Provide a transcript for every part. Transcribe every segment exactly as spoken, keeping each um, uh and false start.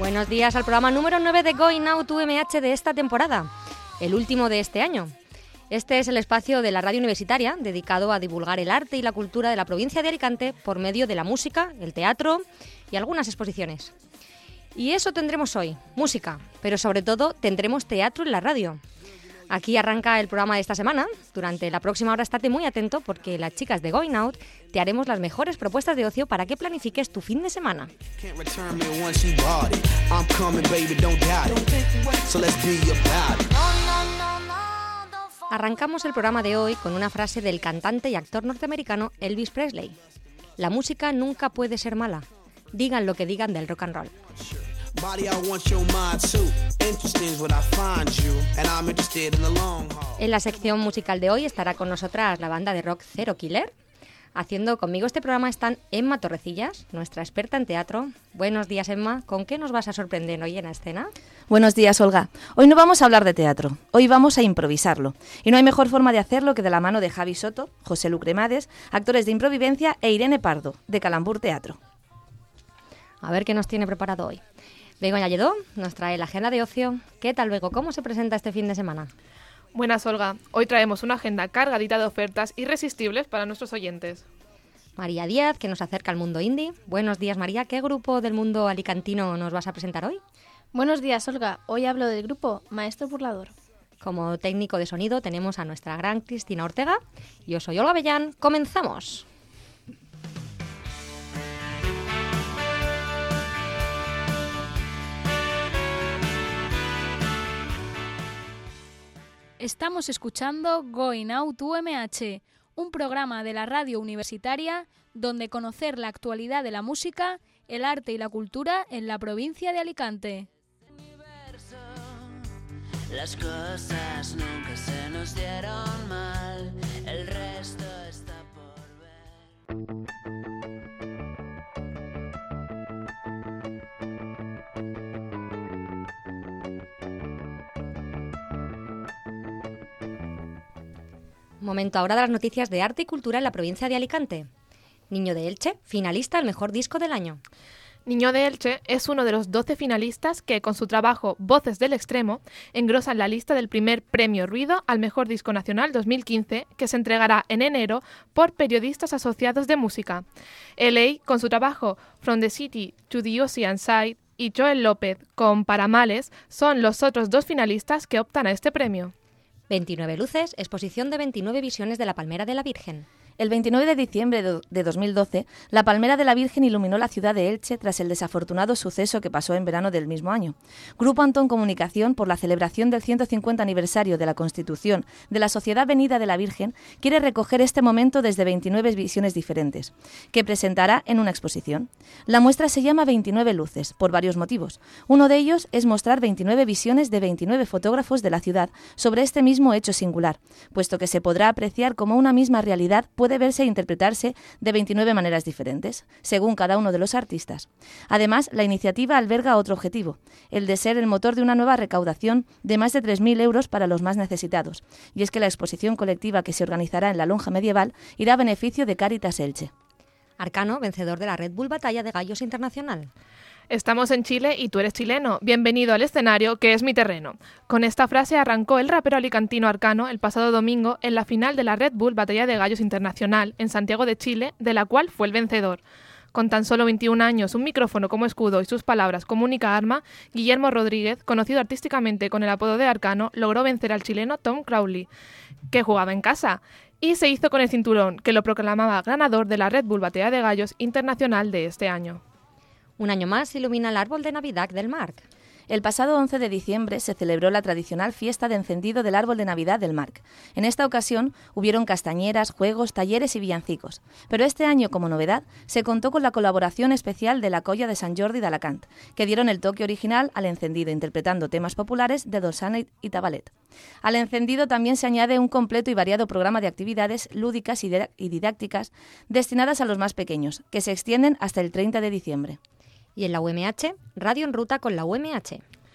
Buenos días al programa número nueve de Going Out U M H de esta temporada, el último de este año. Este es el espacio de la radio universitaria dedicado a divulgar el arte y la cultura de la provincia de Alicante por medio de la música, el teatro y algunas exposiciones. Y eso tendremos hoy, música, pero sobre todo tendremos teatro en la radio. Aquí arranca el programa de esta semana. Durante la próxima hora estate muy atento porque las chicas de Going Out te haremos las mejores propuestas de ocio para que planifiques tu fin de semana. Arrancamos el programa de hoy con una frase del cantante y actor norteamericano Elvis Presley. La música nunca puede ser mala, digan lo que digan del rock and roll. En la sección musical de hoy estará con nosotras la banda de rock Zero Killer. Haciendo conmigo este programa están Emma Torrecillas, nuestra experta en teatro. Buenos días, Emma. ¿Con qué nos vas a sorprender hoy en la escena? Buenos días, Olga. Hoy no vamos a hablar de teatro, hoy vamos a improvisarlo. Y no hay mejor forma de hacerlo que de la mano de Javi Soto, José Lu Cremades, actores de Improvivencia, e Irene Pardo, de Calambur Teatro. A ver qué nos tiene preparado hoy. Begoña Lledó nos trae la agenda de ocio. ¿Qué tal, Bego? ¿Cómo se presenta este fin de semana? Buenas, Olga. Hoy traemos una agenda cargadita de ofertas irresistibles para nuestros oyentes. María Díaz, que nos acerca al mundo indie. Buenos días, María. ¿Qué grupo del mundo alicantino nos vas a presentar hoy? Buenos días, Olga. Hoy hablo del grupo Maestro Burlador. Como técnico de sonido tenemos a nuestra gran Cristina Ortega. Yo soy Olga Bellán. ¡Comenzamos! Estamos escuchando Going Out U M H, un programa de la radio universitaria donde conocer la actualidad de la música, el arte y la cultura en la provincia de Alicante. Las cosas nunca se nos dieron mal, el resto está por ver. Momento ahora de las noticias de arte y cultura en la provincia de Alicante. Niño de Elche, finalista al mejor disco del año. Niño de Elche es uno de los doce finalistas que, con su trabajo Voces del Extremo, engrosan la lista del primer Premio Ruido al Mejor Disco Nacional dos mil quince, que se entregará en enero por periodistas asociados de música. L A, con su trabajo From the City to the Ocean Side, y Joel López, con Paramales, son los otros dos finalistas que optan a este premio. veintinueve luces, exposición de veintinueve visiones de la Palmera de la Virgen. El veintinueve de diciembre de dos mil doce, la Palmera de la Virgen iluminó la ciudad de Elche tras el desafortunado suceso que pasó en verano del mismo año. Grupo Antón Comunicación, por la celebración del ciento cincuenta aniversario de la Constitución de la Sociedad Venida de la Virgen, quiere recoger este momento desde veintinueve visiones diferentes, que presentará en una exposición. La muestra se llama veintinueve luces, por varios motivos. Uno de ellos es mostrar veintinueve visiones de veintinueve fotógrafos de la ciudad sobre este mismo hecho singular, puesto que se podrá apreciar como una misma realidad puede verse e interpretarse de veintinueve maneras diferentes, según cada uno de los artistas. Además, la iniciativa alberga otro objetivo, el de ser el motor de una nueva recaudación de más de tres mil euros para los más necesitados, y es que la exposición colectiva que se organizará en la Lonja Medieval irá a beneficio de Cáritas Elche. Arcano, vencedor de la Red Bull Batalla de Gallos Internacional. Estamos en Chile y tú eres chileno. Bienvenido al escenario, que es mi terreno. Con esta frase arrancó el rapero alicantino Arcano el pasado domingo en la final de la Red Bull Batalla de Gallos Internacional en Santiago de Chile, de la cual fue el vencedor. Con tan solo veintiún años, un micrófono como escudo y sus palabras como única arma, Guillermo Rodríguez, conocido artísticamente con el apodo de Arcano, logró vencer al chileno Tom Crowley, que jugaba en casa, y se hizo con el cinturón, que lo proclamaba ganador de la Red Bull Batalla de Gallos Internacional de este año. Un año más ilumina el árbol de Navidad del Marc. El pasado once de diciembre se celebró la tradicional fiesta de encendido del árbol de Navidad del Marc. En esta ocasión hubieron castañeras, juegos, talleres y villancicos. Pero este año, como novedad, se contó con la colaboración especial de la Colla de Sant Jordi d'Alacant, que dieron el toque original al encendido interpretando temas populares de Dolçana y Tabalet. Al encendido también se añade un completo y variado programa de actividades lúdicas y didácticas destinadas a los más pequeños, que se extienden hasta el treinta de diciembre. Y en la U M H, Radio en Ruta con la U M H.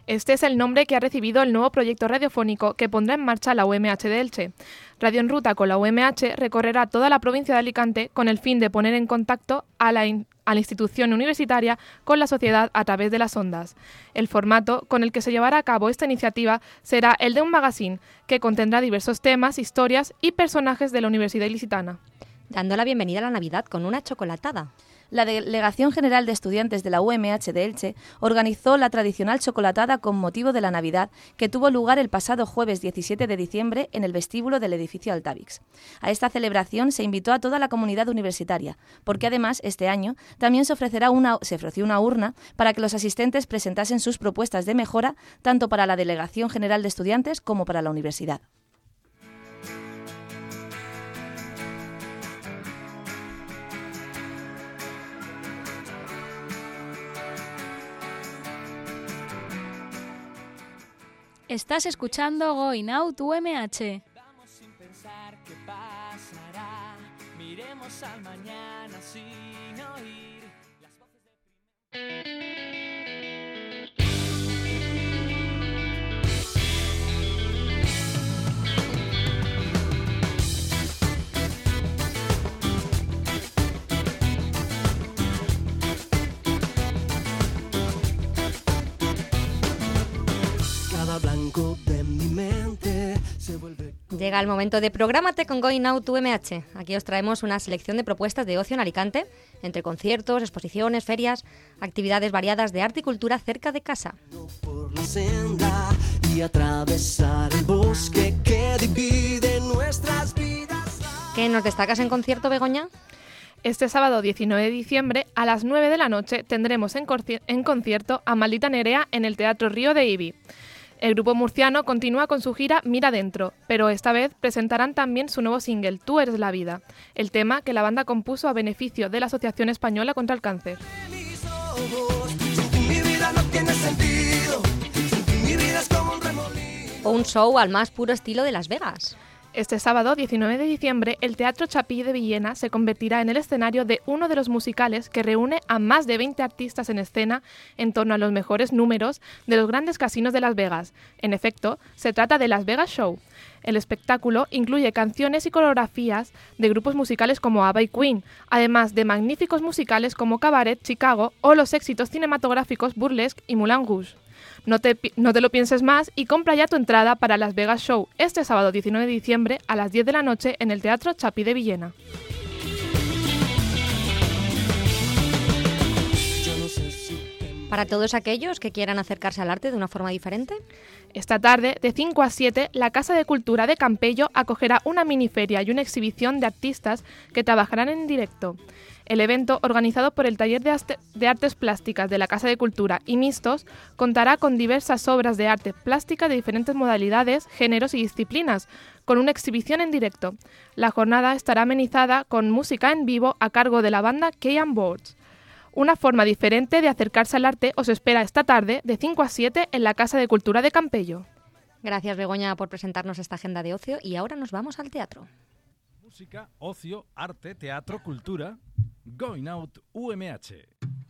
Este es el nombre que ha recibido el nuevo proyecto radiofónico que pondrá en marcha la U M H de Elche. Radio en Ruta con la U M H recorrerá toda la provincia de Alicante con el fin de poner en contacto a la, in- a la institución universitaria con la sociedad a través de las ondas. El formato con el que se llevará a cabo esta iniciativa será el de un magazine que contendrá diversos temas, historias y personajes de la Universidad Ilicitana. Dando la bienvenida a la Navidad con una chocolatada. La Delegación General de Estudiantes de la U M H de Elche organizó la tradicional chocolatada con motivo de la Navidad que tuvo lugar el pasado jueves diecisiete de diciembre en el vestíbulo del edificio Altavix. A esta celebración se invitó a toda la comunidad universitaria, porque además este año también se, ofrecerá una, se ofreció una urna para que los asistentes presentasen sus propuestas de mejora tanto para la Delegación General de Estudiantes como para la universidad. Estás escuchando Going Out U M H. Vamos sin pensar qué pasará. Miremos al mañana sin oír las voces de blanco de mi mente se vuelve... Llega el momento de Prográmate con Going Out U M H. Aquí os traemos una selección de propuestas de ocio en Alicante, entre conciertos, exposiciones, ferias, actividades variadas de arte y cultura cerca de casa. Por la senda y atravesar el bosque que divide nuestras vidas. ¿Qué nos destacas en concierto, Begoña? Este sábado diecinueve de diciembre a las nueve de la noche tendremos en, corci- en concierto a Maldita Nerea en el Teatro Río de Ibi. El grupo murciano continúa con su gira Mira Dentro, pero esta vez presentarán también su nuevo single Tú eres la vida, el tema que la banda compuso a beneficio de la Asociación Española contra el Cáncer. O un show al más puro estilo de Las Vegas. Este sábado, diecinueve de diciembre, el Teatro Chapí de Villena se convertirá en el escenario de uno de los musicales que reúne a más de veinte artistas en escena en torno a los mejores números de los grandes casinos de Las Vegas. En efecto, se trata de Las Vegas Show. El espectáculo incluye canciones y coreografías de grupos musicales como ABBA y Queen, además de magníficos musicales como Cabaret, Chicago o los éxitos cinematográficos Burlesque y Moulin Rouge. No te, no te lo pienses más y compra ya tu entrada para Las Vegas Show este sábado diecinueve de diciembre a las diez de la noche en el Teatro Chapí de Villena. Para todos aquellos que quieran acercarse al arte de una forma diferente. Esta tarde, de cinco a siete, la Casa de Cultura de Campello acogerá una miniferia y una exhibición de artistas que trabajarán en directo. El evento, organizado por el Taller de, Aste- de Artes Plásticas de la Casa de Cultura y Mixtos, contará con diversas obras de arte plástica de diferentes modalidades, géneros y disciplinas, con una exhibición en directo. La jornada estará amenizada con música en vivo a cargo de la banda Key and Boards. Una forma diferente de acercarse al arte os espera esta tarde, de cinco a siete, en la Casa de Cultura de Campello. Gracias, Begoña, por presentarnos esta agenda de ocio y ahora nos vamos al teatro. Música, ocio, arte, teatro, cultura. Going Out U M H.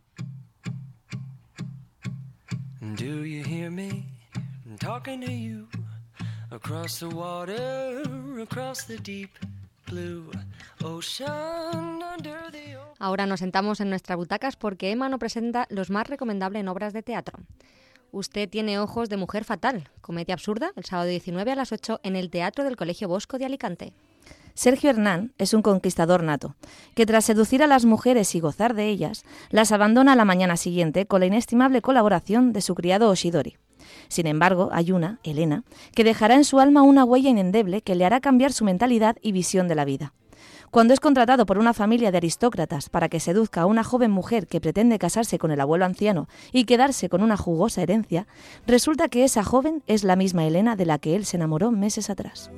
Do you hear me talking to you across the water, across the deep blue ocean, under the open... Ahora nos sentamos en nuestras butacas porque Emma nos presenta los más recomendables en obras de teatro. Usted tiene ojos de mujer fatal, comedia absurda, el sábado diecinueve a las ocho en el Teatro del Colegio Bosco de Alicante. Sergio Hernán es un conquistador nato, que tras seducir a las mujeres y gozar de ellas, las abandona a la mañana siguiente con la inestimable colaboración de su criado Oshidori. Sin embargo, hay una, Elena, que dejará en su alma una huella inendeble que le hará cambiar su mentalidad y visión de la vida. Cuando es contratado por una familia de aristócratas para que seduzca a una joven mujer que pretende casarse con el abuelo anciano y quedarse con una jugosa herencia, resulta que esa joven es la misma Elena de la que él se enamoró meses atrás.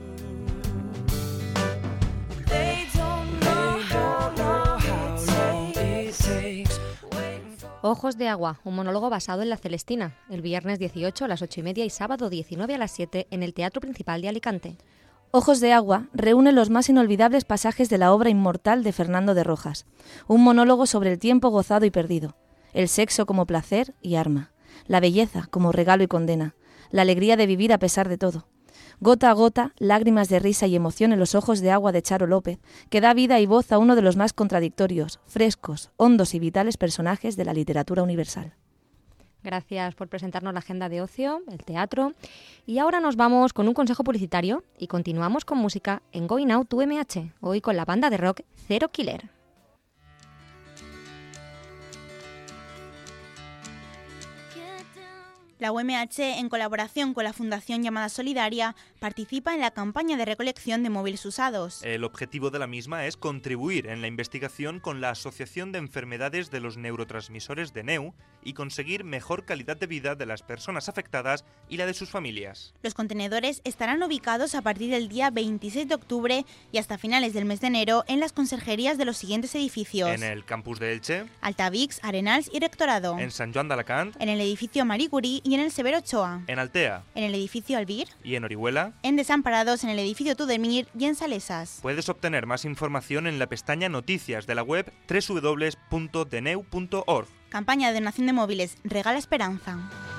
Ojos de agua, un monólogo basado en La Celestina, el viernes dieciocho a las ocho y media y sábado diecinueve a las siete en el Teatro Principal de Alicante. Ojos de agua reúne los más inolvidables pasajes de la obra inmortal de Fernando de Rojas, un monólogo sobre el tiempo gozado y perdido, el sexo como placer y arma, la belleza como regalo y condena, la alegría de vivir a pesar de todo. Gota a gota, lágrimas de risa y emoción en los ojos de agua de Charo López, que da vida y voz a uno de los más contradictorios, frescos, hondos y vitales personajes de la literatura universal. Gracias por presentarnos la agenda de ocio, el teatro. Y ahora nos vamos con un consejo publicitario y continuamos con música en Going Out U M H, hoy con la banda de rock Zero Killer. La U M H, en colaboración con la Fundación Llamada Solidaria, participa en la campaña de recolección de móviles usados. El objetivo de la misma es contribuir en la investigación con la Asociación de Enfermedades de los Neurotransmisores de N E U y conseguir mejor calidad de vida de las personas afectadas y la de sus familias. Los contenedores estarán ubicados a partir del día veintiséis de octubre y hasta finales del mes de enero en las conserjerías de los siguientes edificios: en el campus de Elche, Altavix, Arenals y Rectorado, en Sant Joan d'Alacant, en el edificio Marie Curie y en el Severo Ochoa, en Altea, en el edificio Albir y en Orihuela, en Desamparados, en el edificio Tudemir y en Salesas. Puedes obtener más información en la pestaña Noticias de la web doble u doble u doble u punto d n e u punto org. Campaña de donación de móviles Regala Esperanza.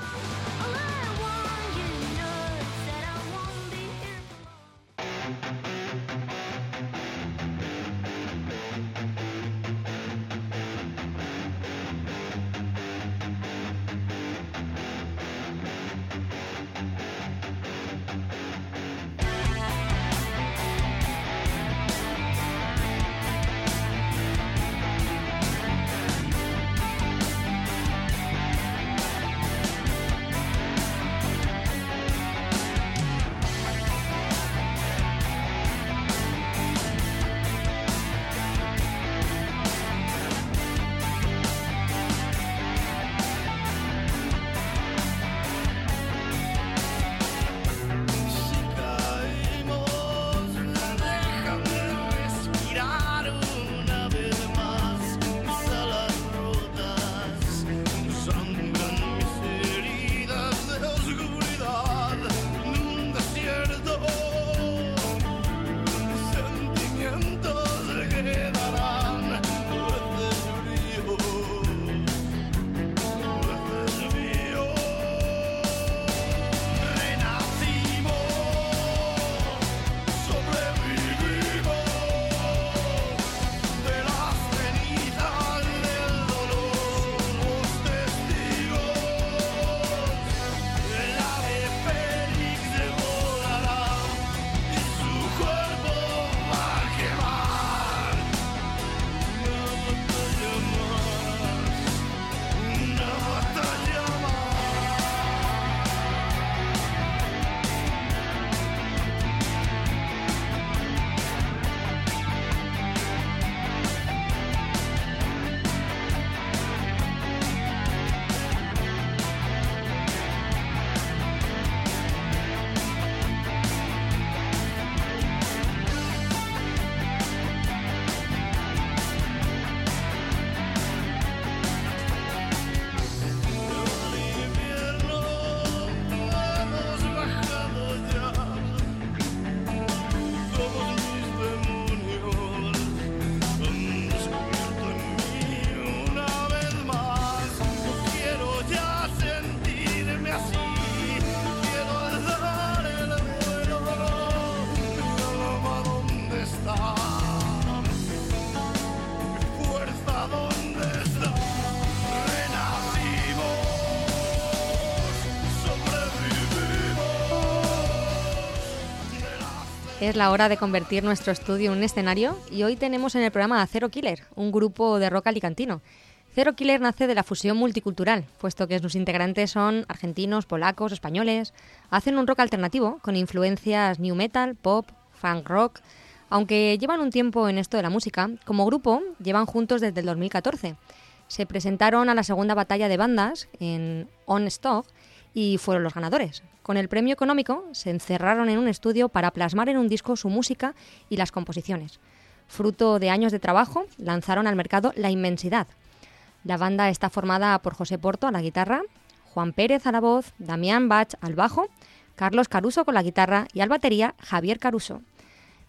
Es la hora de convertir nuestro estudio en un escenario y hoy tenemos en el programa a Zero Killer, un grupo de rock alicantino. Zero Killer nace de la fusión multicultural, puesto que sus integrantes son argentinos, polacos, españoles. Hacen un rock alternativo con influencias new metal, pop, funk rock. Aunque llevan un tiempo en esto de la música, como grupo llevan juntos desde el dos mil catorce. Se presentaron a la segunda batalla de bandas en On Stock y fueron los ganadores. Con el premio económico se encerraron en un estudio para plasmar en un disco su música y las composiciones. Fruto de años de trabajo, lanzaron al mercado La Inmensidad. La banda está formada por José Porto a la guitarra, Juan Pérez a la voz, Damián Bach al bajo, Carlos Caruso con la guitarra y al batería Javier Caruso.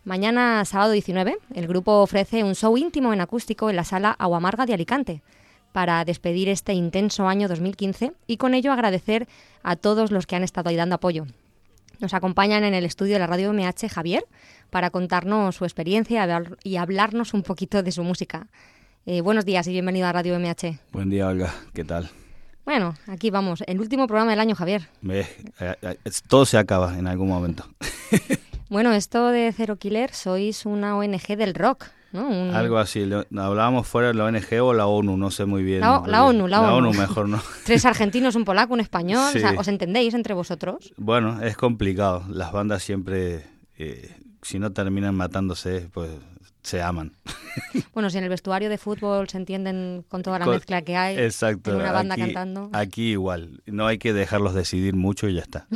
Mañana, sábado diecinueve, el grupo ofrece un show íntimo en acústico en la sala Aguamarga de Alicante. para despedir este intenso año dos mil quince y con ello agradecer a todos los que han estado ahí dando apoyo. Nos acompañan en el estudio de la Radio U M H Javier para contarnos su experiencia y hablarnos un poquito de su música. Eh, buenos días y bienvenido a Radio U M H. Buen día, Olga. ¿Qué tal? Bueno, aquí vamos, el último programa del año, Javier. Eh, eh, eh, todo se acaba en algún momento. Bueno, esto de Zero Killer, sois una O N Ge del rock, ¿no? Un... Algo así, lo, hablábamos fuera de la O N Ge o la ONU, no sé muy bien. La, o, la ONU, la, la ONU. ONU mejor no. Tres argentinos, un polaco, un español, Sí. o sea, ¿os entendéis entre vosotros? Bueno, es complicado, las bandas siempre, eh, si no terminan matándose, pues se aman. Bueno, si en el vestuario de fútbol se entienden con toda la Con, mezcla que hay, exacto, en una banda aquí, cantando. Aquí igual, no hay que dejarlos decidir mucho y ya está.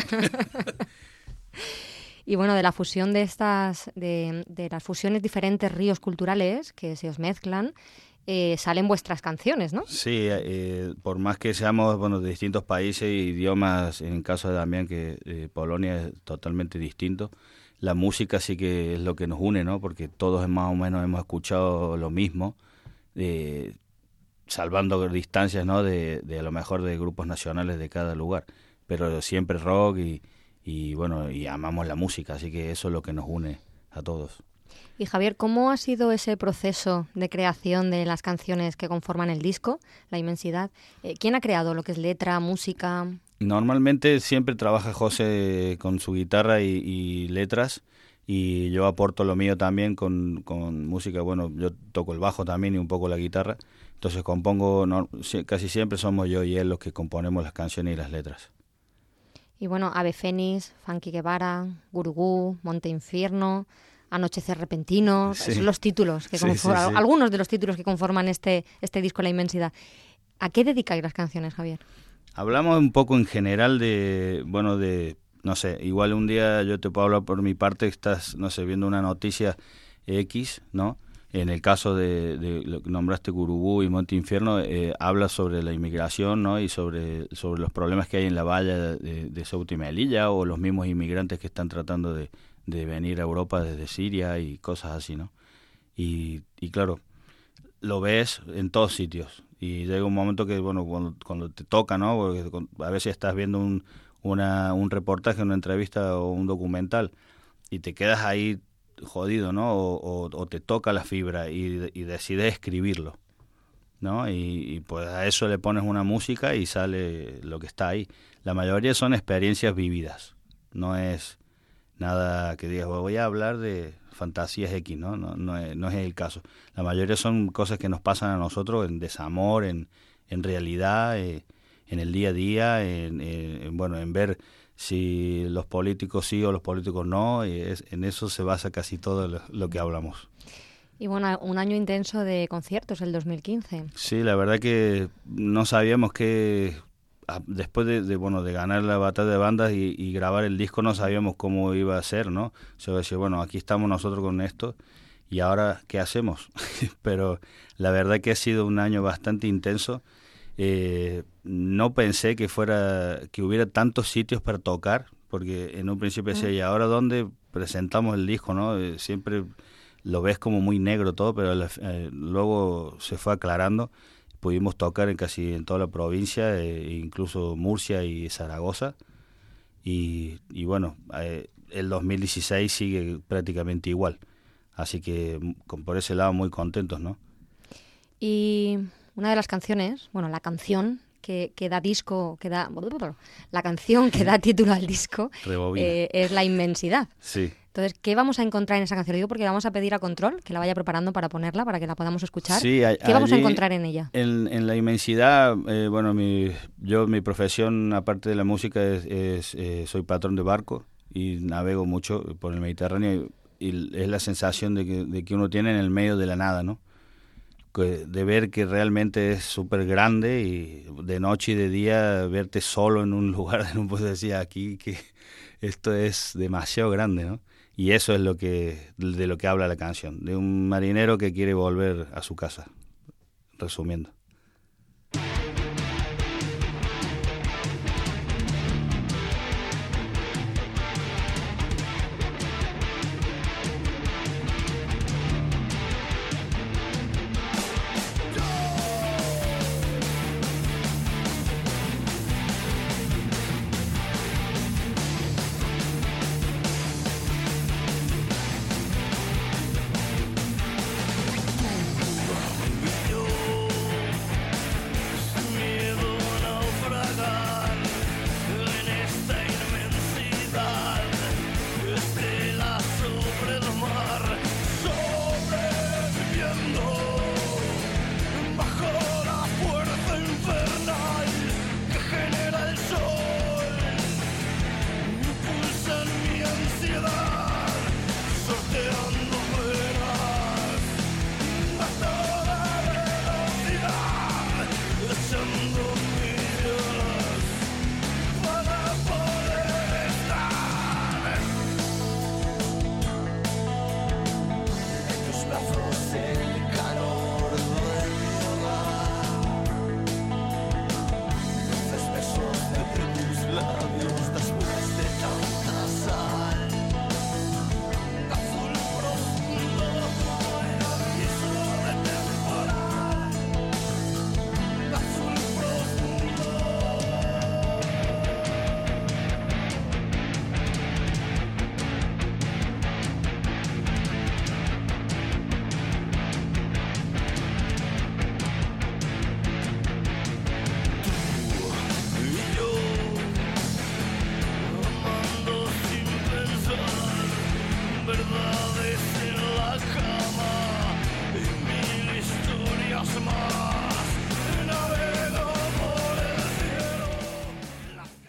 Y bueno, de la fusión de estas, de, de las fusiones diferentes ríos culturales que se os mezclan, eh, salen vuestras canciones, ¿no? Sí, eh, por más que seamos bueno de distintos países e idiomas, en el caso de Damián, que eh, Polonia es totalmente distinto, la música sí que es lo que nos une, ¿no? Porque todos más o menos hemos escuchado lo mismo, eh, salvando distancias, ¿no? De, de a lo mejor de grupos nacionales de cada lugar, pero siempre rock y, y bueno, y amamos la música, así que eso es lo que nos une a todos. Y Javier, ¿cómo ha sido ese proceso de creación de las canciones que conforman el disco, La Inmensidad? Eh, ¿Quién ha creado lo que es letra, música? Normalmente siempre trabaja José con su guitarra y, y letras, y yo aporto lo mío también con, con música. Bueno, yo toco el bajo también y un poco la guitarra, entonces compongo, no, casi siempre somos yo y él los que componemos las canciones y las letras. Y bueno, Ave Fénix, Funky Guevara, Gurugú, Monte Infierno, Anochecer Repentino, Sí. son los títulos, que Sí, conforman, sí, sí. algunos de los títulos que conforman este, este disco La Inmensidad. ¿A qué dedicáis las canciones, Javier? Hablamos un poco en general de, bueno, de, no sé, igual un día yo te puedo hablar por mi parte, estás, no sé, viendo una noticia X, ¿no? En el caso de, de lo que nombraste Gurugú y Monte Infierno, eh, habla sobre la inmigración, ¿no? Y sobre, sobre los problemas que hay en la valla de, de Ceuta y Melilla, o los mismos inmigrantes que están tratando de, de venir a Europa desde Siria y cosas así, ¿no? Y, y claro, lo ves en todos sitios. Y llega un momento que, bueno, cuando, cuando te toca, ¿no? Porque a veces estás viendo un, una, un reportaje, una entrevista o un documental y te quedas ahí jodido, ¿no? O, o, o te toca la fibra y, y decides escribirlo, ¿no? Y, y pues a eso le pones una música y sale lo que está ahí. La mayoría son experiencias vividas, no es nada que digas, voy a hablar de fantasías X, ¿no? No, no, es, no es el caso. La mayoría son cosas que nos pasan a nosotros en desamor, en, en realidad, eh, en el día a día, en, en, bueno, en ver si los políticos sí o los políticos no, y es, en eso se basa casi todo lo, lo que hablamos. Y bueno, un año intenso de conciertos, el dos mil quince. Sí, la verdad que no sabíamos que después de, de bueno de ganar la batalla de bandas y, y grabar el disco, no sabíamos cómo iba a ser, ¿no? Se iba a decir, bueno, aquí estamos nosotros con esto y ahora ¿qué hacemos? Pero la verdad que ha sido un año bastante intenso. Eh, no pensé que fuera que hubiera tantos sitios para tocar, porque en un principio decía, ¿y ahora dónde presentamos el disco, no? Eh, siempre lo ves como muy negro todo, pero eh, luego se fue aclarando. Pudimos tocar en casi en toda la provincia, eh, incluso Murcia y Zaragoza. Y, y bueno, eh, el dos mil dieciséis sigue prácticamente igual. Así que con, por ese lado muy contentos, ¿no? Y una de las canciones, bueno, la canción que, que da disco, que da, la canción que da título al disco eh, es La Inmensidad. Sí. Entonces, ¿qué vamos a encontrar en esa canción? Lo digo porque vamos a pedir a Control que la vaya preparando para ponerla, para que la podamos escuchar. Sí, a, ¿Qué vamos a allí, encontrar en ella? En, en La Inmensidad, eh, bueno, mi, yo mi profesión, aparte de la música, es, es eh, soy patrón de barco y navego mucho por el Mediterráneo y, y es la sensación de que, de que uno tiene en el medio de la nada, ¿no? Que, de ver que realmente es súper grande y de noche y de día verte solo en un lugar de no puedes decir aquí que esto es demasiado grande, ¿no? Y eso es lo que de lo que habla la canción, de un marinero que quiere volver a su casa, resumiendo.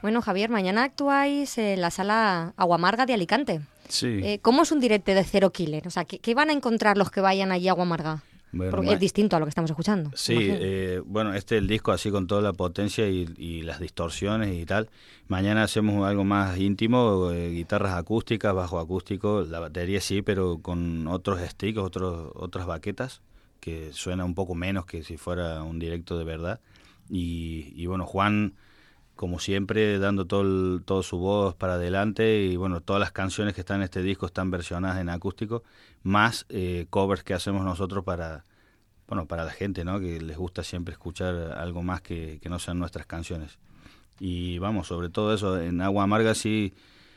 Bueno, Javier, mañana actuáis en la sala Aguamarga de Alicante. Sí. Eh, ¿Cómo es un directo de Zero Killer? O sea, ¿qué, qué van a encontrar los que vayan allí a Aguamarga? Bueno, Porque ma- es distinto a lo que estamos escuchando. Sí, eh, bueno, este es el disco así con toda la potencia y, y las distorsiones y tal. Mañana hacemos algo más íntimo, eh, guitarras acústicas, bajo acústico, la batería sí, pero con otros sticks, otros, otras baquetas, que suena un poco menos que si fuera un directo de verdad. Y, y bueno, Juan, como siempre, dando todo el- todo su voz para adelante, y bueno, todas las canciones que están en este disco están versionadas en acústico, más eh, covers que hacemos nosotros para, bueno, para la gente, ¿no? Que les gusta siempre escuchar algo más que, que no sean nuestras canciones. Y vamos, sobre todo eso, en Agua Amarga sí,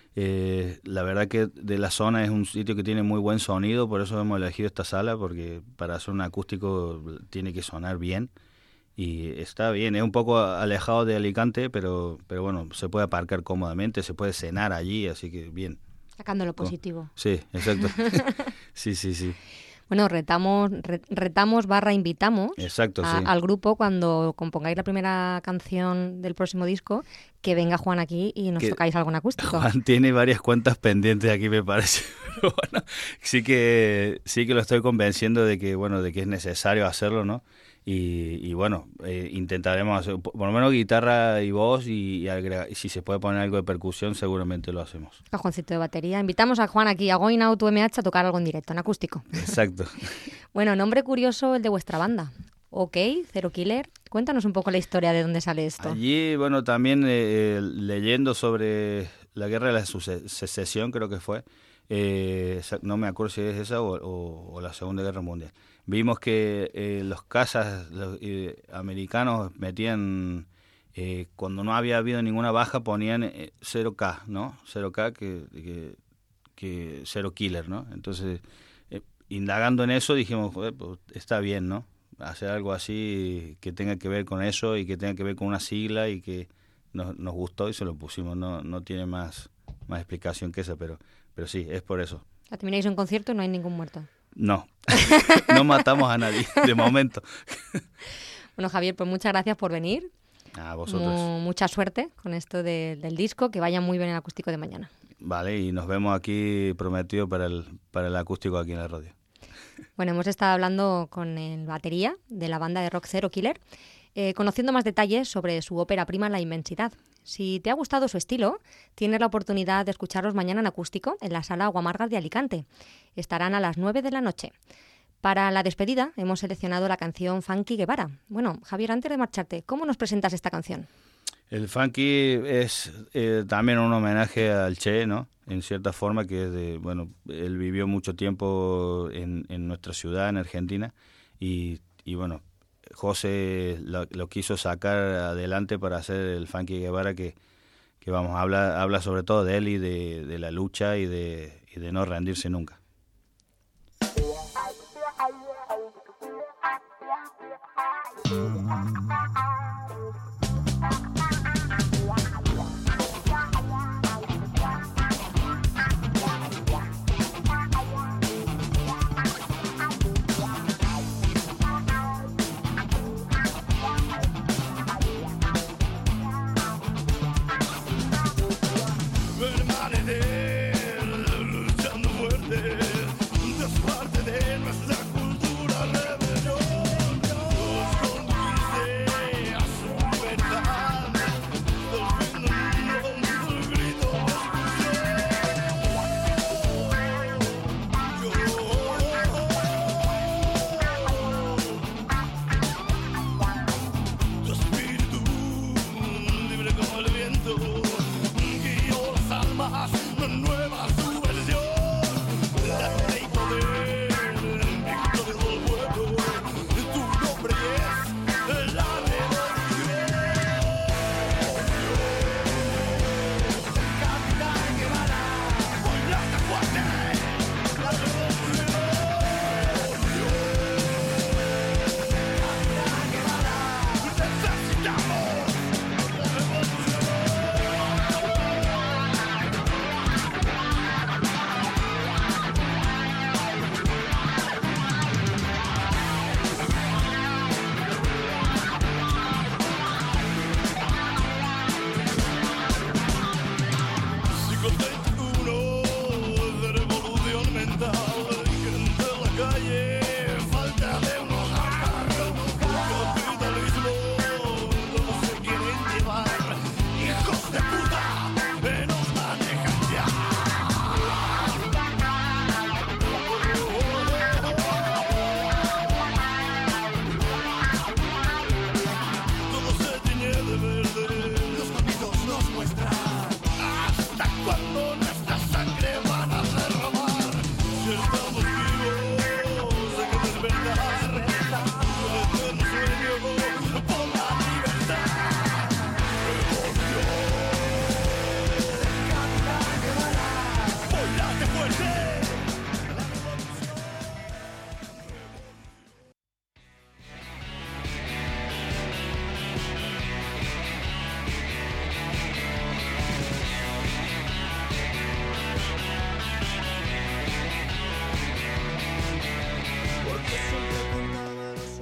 eh, la verdad que de la zona es un sitio que tiene muy buen sonido, por eso hemos elegido esta sala, porque para hacer un acústico tiene que sonar bien. Y está bien, es un poco alejado de Alicante, pero pero bueno, se puede aparcar cómodamente, se puede cenar allí, así que bien. Sacando lo positivo. Sí, exacto. Sí, sí, sí. Bueno, retamos, re- retamos barra invitamos Exacto, a- sí. al grupo cuando compongáis la primera canción del próximo disco, que venga Juan aquí y nos Que- tocáis algún acústico. Juan tiene varias cuentas pendientes aquí, me parece. Pero bueno, sí que sí que lo estoy convenciendo de que bueno, de que es necesario hacerlo, ¿no? Y, y bueno, eh, intentaremos hacer por lo menos guitarra y voz y, y, agrega- y si se puede poner algo de percusión, seguramente lo hacemos. Cajoncito de batería. Invitamos a Juan aquí a Going Out U M H a tocar algo en directo, en acústico. Exacto. Bueno, nombre curioso el de vuestra banda. Ok, Zero Killer. Cuéntanos un poco la historia de dónde sale esto. Allí, bueno, también eh, eh, leyendo sobre la guerra de la suce- secesión, creo que fue, eh, esa- no me acuerdo si es esa o, o- o la Segunda Guerra Mundial. Vimos que eh, los cazas los, eh, americanos metían, eh, cuando no había habido ninguna baja, ponían eh, cero K, ¿no? cero K que, que, que Zero Killer, ¿no? Entonces, eh, indagando en eso, dijimos, joder, pues está bien, ¿no? Hacer algo así que tenga que ver con eso y que tenga que ver con una sigla y que nos, nos gustó y se lo pusimos. No no tiene más, más explicación que esa, pero, pero sí, es por eso. La termináis un concierto y no hay ningún muerto. No, no matamos a nadie, de momento. Bueno, Javier, pues muchas gracias por venir. A vosotros. Mu- mucha suerte con esto de- del disco, que vaya muy bien el acústico de mañana. Vale, y nos vemos aquí prometido para el, para el acústico aquí en la radio. Bueno, hemos estado hablando con el batería de la banda de rock Zero Killer, eh, conociendo más detalles sobre su ópera prima La Inmensidad. Si te ha gustado su estilo, tienes la oportunidad de escucharlos mañana en acústico en la sala Aguamargas de Alicante. Estarán a las nueve de la noche. Para la despedida hemos seleccionado la canción Funky Guevara. Bueno, Javier, antes de marcharte, ¿cómo nos presentas esta canción? El funky es eh, también un homenaje al Che, ¿no? En cierta forma, que es de, bueno, él vivió mucho tiempo en, en nuestra ciudad, en Argentina, y, y bueno, José lo, lo quiso sacar adelante para hacer el Funky Guevara, que, que vamos, habla, habla sobre todo de él y de, de la lucha y de, y de no rendirse nunca. Permanecer luchando fuerte, es parte de nuestra cultura rebelión. Nos conduce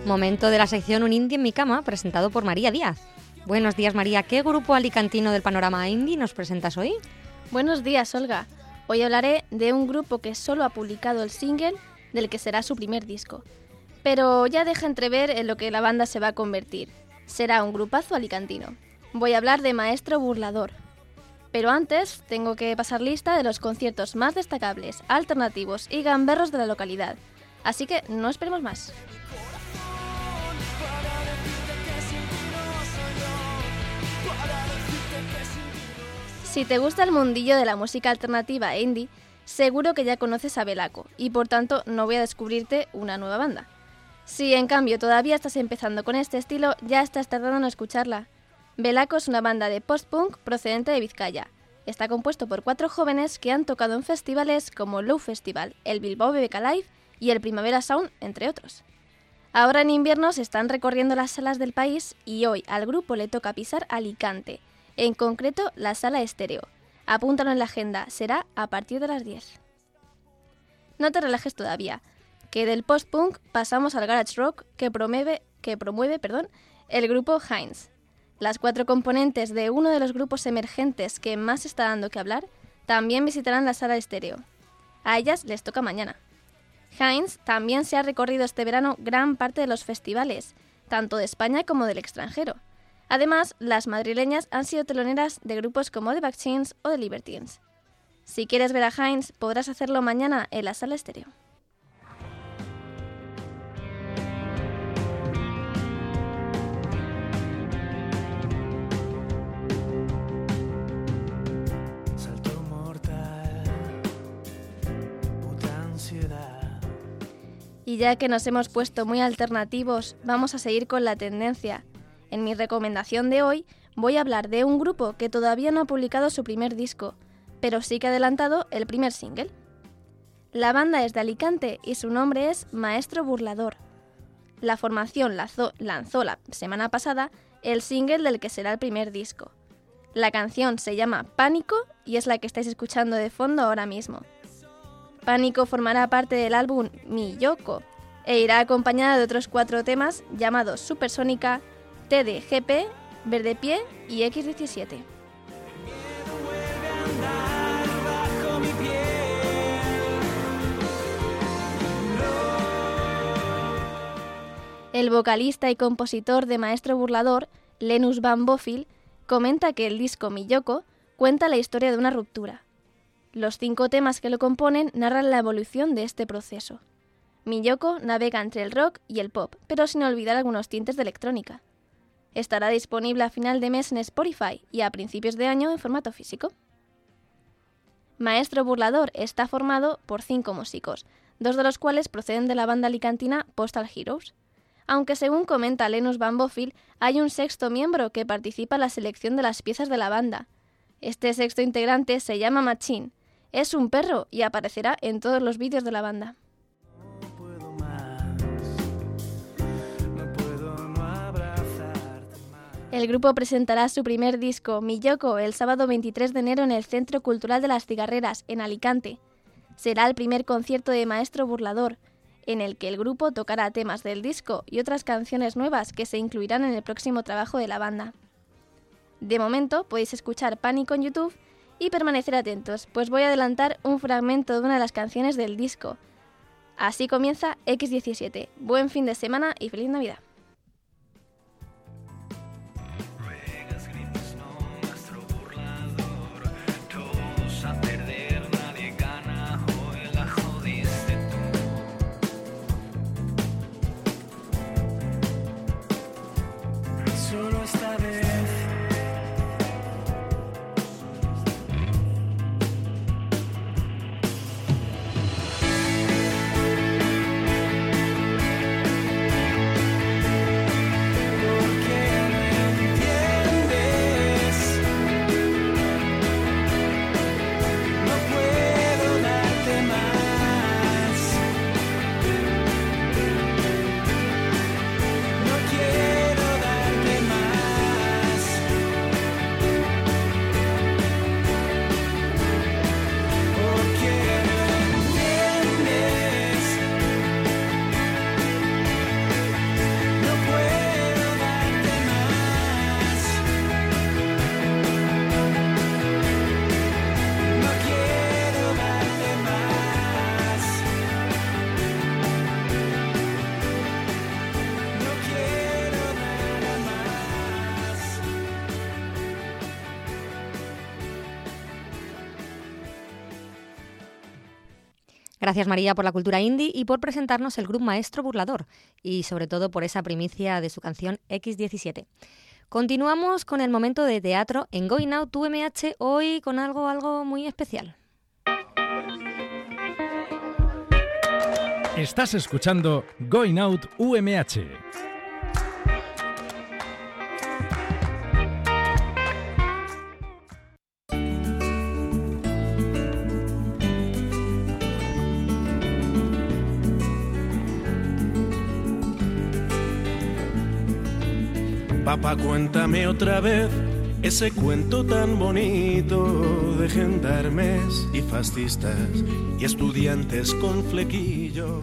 Momento de la sección Un indie en mi cama, presentado por María Díaz. Buenos días, María. ¿Qué grupo alicantino del panorama indie nos presentas hoy? Buenos días, Olga. Hoy hablaré de un grupo que solo ha publicado el single del que será su primer disco. Pero ya deja entrever en lo que la banda se va a convertir. Será un grupazo alicantino. Voy a hablar de Maestro Burlador. Pero antes tengo que pasar lista de los conciertos más destacables, alternativos y gamberros de la localidad. Así que no esperemos más. Si te gusta el mundillo de la música alternativa e indie, seguro que ya conoces a Belaco y por tanto no voy a descubrirte una nueva banda. Si en cambio todavía estás empezando con este estilo, ya estás tardando en escucharla. Belaco es una banda de post-punk procedente de Vizcaya. Está compuesto por cuatro jóvenes que han tocado en festivales como Low Festival, el Bilbao B B K Live y el Primavera Sound, entre otros. Ahora en invierno se están recorriendo las salas del país y hoy al grupo le toca pisar Alicante, en concreto la Sala Estéreo. Apúntalo en la agenda, será a partir de las diez. No te relajes todavía, que del post-punk pasamos al garage rock que promueve, que promueve perdón, el grupo Heinz. Las cuatro componentes de uno de los grupos emergentes que más está dando que hablar también visitarán la Sala Estéreo. A ellas les toca mañana. Heinz también se ha recorrido este verano gran parte de los festivales, tanto de España como del extranjero. Además, las madrileñas han sido teloneras de grupos como The Vaccines o The Libertines. Si quieres ver a Heinz, podrás hacerlo mañana en la Sala Estéreo. Salto mortal, puta ansiedad. Y ya que nos hemos puesto muy alternativos, vamos a seguir con la tendencia. En mi recomendación de hoy voy a hablar de un grupo que todavía no ha publicado su primer disco, pero sí que ha adelantado el primer single. La banda es de Alicante y su nombre es Maestro Burlador. La formación lanzó, lanzó la semana pasada el single del que será el primer disco. La canción se llama Pánico y es la que estáis escuchando de fondo ahora mismo. Pánico formará parte del álbum Mi Yoko e irá acompañada de otros cuatro temas llamados Supersónica, T D G P, Verde Pie y equis diecisiete. El vocalista y compositor de Maestro Burlador, Lenus Van Bofill, comenta que el disco Mi Yoko cuenta la historia de una ruptura. Los cinco temas que lo componen narran la evolución de este proceso. Mi Yoko navega entre el rock y el pop, pero sin olvidar algunos tintes de electrónica. Estará disponible a final de mes en Spotify y a principios de año en formato físico. Maestro Burlador está formado por cinco músicos, dos de los cuales proceden de la banda alicantina Postal Heroes. Aunque según comenta Lenus Van Bofill, hay un sexto miembro que participa en la selección de las piezas de la banda. Este sexto integrante se llama Machín, es un perro y aparecerá en todos los vídeos de la banda. El grupo presentará su primer disco, Mi Yoko, el sábado veintitrés de enero en el Centro Cultural de las Cigarreras, en Alicante. Será el primer concierto de Maestro Burlador, en el que el grupo tocará temas del disco y otras canciones nuevas que se incluirán en el próximo trabajo de la banda. De momento podéis escuchar Pánico en YouTube y permanecer atentos, pues voy a adelantar un fragmento de una de las canciones del disco. Así comienza equis diecisiete. Buen fin de semana y feliz Navidad. Solo esta vez. Gracias, María, por la cultura indie y por presentarnos el grupo Maestro Burlador y sobre todo por esa primicia de su canción equis diecisiete. Continuamos con el momento de teatro en Going Out U M H, hoy con algo, algo muy especial. Estás escuchando Going Out U M H. Papá, cuéntame otra vez ese cuento tan bonito de gendarmes y fascistas y estudiantes con flequillo.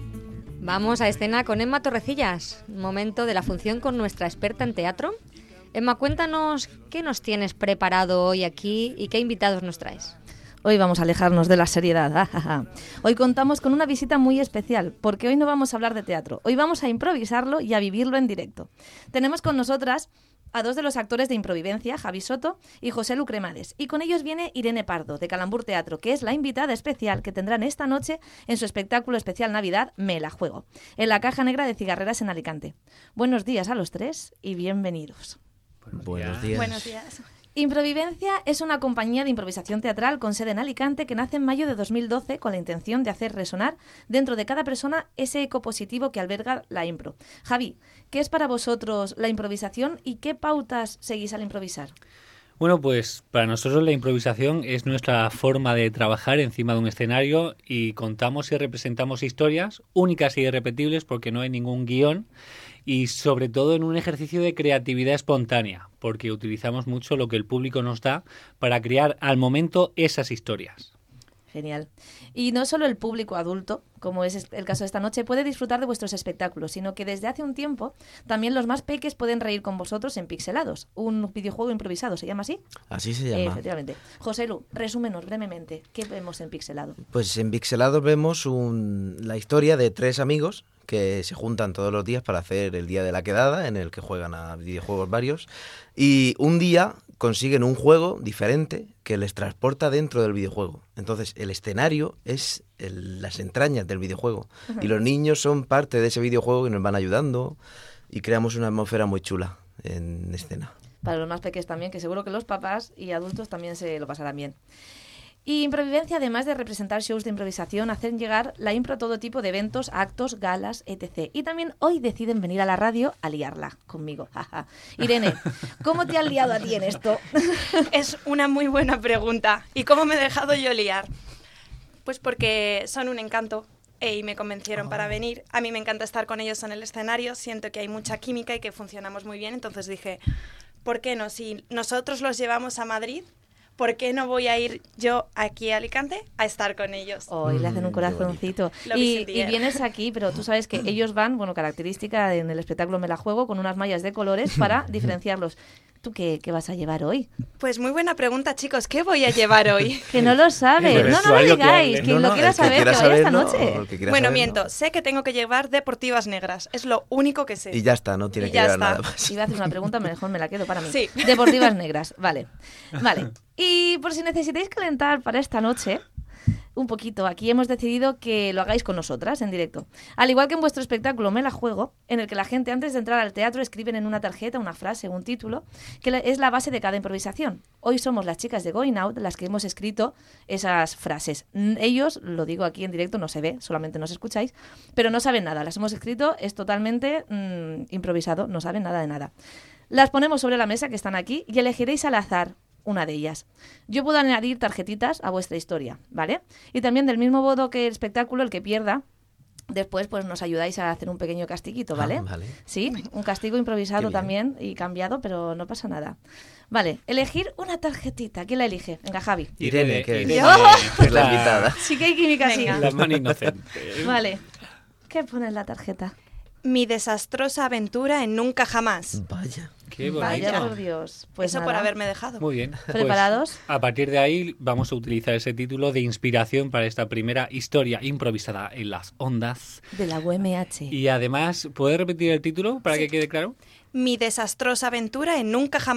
Vamos a escena con Emma Torrecillas, momento de la función con nuestra experta en teatro. Emma, cuéntanos qué nos tienes preparado hoy aquí y qué invitados nos traes. Hoy vamos a alejarnos de la seriedad. Hoy contamos con una visita muy especial, porque hoy no vamos a hablar de teatro. Hoy vamos a improvisarlo y a vivirlo en directo. Tenemos con nosotras a dos de los actores de Improvivencia, Javi Soto y José Lu Cremades. Y con ellos viene Irene Pardo, de Calambur Teatro, que es la invitada especial que tendrán esta noche en su espectáculo especial Navidad, Me la juego, en la Caja Negra de Cigarreras en Alicante. Buenos días a los tres y bienvenidos. Buenos días. Buenos días. Improvivencia es una compañía de improvisación teatral con sede en Alicante que nace en mayo de dos mil doce con la intención de hacer resonar dentro de cada persona ese eco positivo que alberga la impro. Javi, ¿qué es para vosotros la improvisación y qué pautas seguís al improvisar? Bueno, pues para nosotros la improvisación es nuestra forma de trabajar encima de un escenario y contamos y representamos historias únicas y irrepetibles porque no hay ningún guión y sobre todo en un ejercicio de creatividad espontánea porque utilizamos mucho lo que el público nos da para crear al momento esas historias. Genial. Y no solo el público adulto, como es el caso de esta noche, puede disfrutar de vuestros espectáculos, sino que desde hace un tiempo también los más peques pueden reír con vosotros en Pixelados, un videojuego improvisado, ¿se llama así? Así se llama. Eh, efectivamente. José Lu, resúmenos brevemente, ¿qué vemos en Pixelado? Pues en Pixelados vemos un, la historia de tres amigos que se juntan todos los días para hacer el día de la quedada, en el que juegan a videojuegos varios, y un día consiguen un juego diferente que les transporta dentro del videojuego. Entonces, el escenario es el, las entrañas del videojuego. Uh-huh. Y los niños son parte de ese videojuego y nos van ayudando y creamos una atmósfera muy chula en escena. Para los más pequeños también, que seguro que los papás y adultos también se lo pasarán bien. Y Improvivencia, además de representar shows de improvisación, hacen llegar la impro a todo tipo de eventos, actos, galas, etcétera. Y también hoy deciden venir a la radio a liarla conmigo. Irene, ¿cómo te has liado a ti en esto? Es una muy buena pregunta. ¿Y cómo me he dejado yo liar? Pues porque son un encanto y me convencieron oh. para venir. A mí me encanta estar con ellos en el escenario, siento que hay mucha química y que funcionamos muy bien, entonces dije, ¿por qué no? Si nosotros los llevamos a Madrid, ¿por qué no voy a ir yo aquí a Alicante a estar con ellos? Hoy oh, le hacen un corazoncito. Y, y vienes aquí, pero tú sabes que ellos van, bueno, característica en el espectáculo Me la juego, con unas mallas de colores para diferenciarlos. ¿Tú qué, qué vas a llevar hoy? Pues muy buena pregunta, chicos. ¿Qué voy a llevar hoy? Que no lo sabe. No, no lo digáis. Quien no, no, lo quiera saber, que, que vaya esta noche. No, bueno, saber, miento. No. Sé que tengo que llevar deportivas negras. Es lo único que sé. Y ya está, no tiene y que llevar está. nada más. Iba a hacer una pregunta, mejor me la quedo para mí. Sí. Deportivas negras. Vale. Vale. Y por si necesitáis calentar para esta noche, un poquito, aquí hemos decidido que lo hagáis con nosotras en directo. Al igual que en vuestro espectáculo Me la juego, en el que la gente antes de entrar al teatro escriben en una tarjeta una frase, un título, que es la base de cada improvisación. Hoy somos las chicas de Going Out las que hemos escrito esas frases. Ellos, lo digo aquí en directo, no se ve, solamente nos escucháis, pero no saben nada. Las hemos escrito, es totalmente mmm, improvisado, no saben nada de nada. Las ponemos sobre la mesa que están aquí y elegiréis al azar una de ellas. Yo puedo añadir tarjetitas a vuestra historia, ¿vale? Y también del mismo modo que el espectáculo, el que pierda, después pues nos ayudáis a hacer un pequeño castiguito, ¿vale? Ah, vale. Sí, un castigo improvisado también y cambiado, pero no pasa nada. Vale, elegir una tarjetita. ¿Quién la elige? Venga, Javi. Irene, que Irene, es la invitada. Sí que hay química, sí. La mano inocente. Vale. ¿Qué pone en la tarjeta? Mi desastrosa aventura en Nunca Jamás. Vaya. Qué bonito. Vaya, por Dios. Pues eso nada. por haberme dejado. Muy bien. ¿Preparados? Pues, a partir de ahí vamos a utilizar ese título de inspiración para esta primera historia improvisada en las ondas de la U M H. Y además, ¿puedes repetir el título para sí. que quede claro? Mi desastrosa aventura en Nunca Jamás.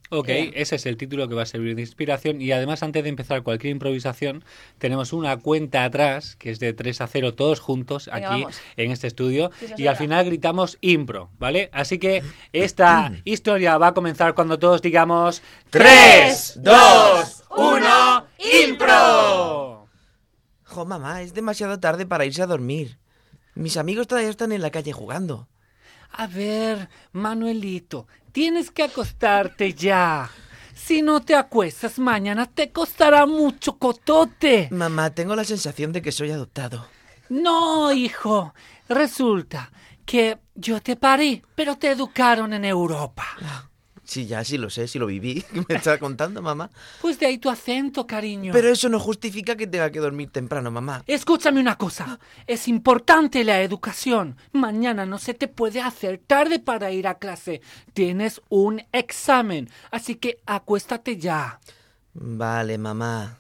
Ok, Eh. ese es el título que va a servir de inspiración y además antes de empezar cualquier improvisación tenemos una cuenta atrás que es de tres a cero todos juntos Venga, aquí vamos. en este estudio Sí, eso y al será. final gritamos impro, ¿vale? Así que esta historia va a comenzar cuando todos digamos Tres, dos, uno, impro. Jo, mamá, es demasiado tarde para irse a dormir. Mis amigos todavía están en la calle jugando. A ver, Manuelito, tienes que acostarte ya. Si no te acuestas mañana te costará mucho cotote. Mamá, tengo la sensación de que soy adoptado. No, hijo. Resulta que yo te parí, pero te educaron en Europa. Sí, ya, sí lo sé, sí lo viví. ¿Qué me está contando, mamá? Pues de ahí tu acento, cariño. Pero eso no justifica que tenga que dormir temprano, mamá. Escúchame una cosa. Es importante la educación. Mañana no se te puede hacer tarde para ir a clase. Tienes un examen. Así que acuéstate ya. Vale, mamá.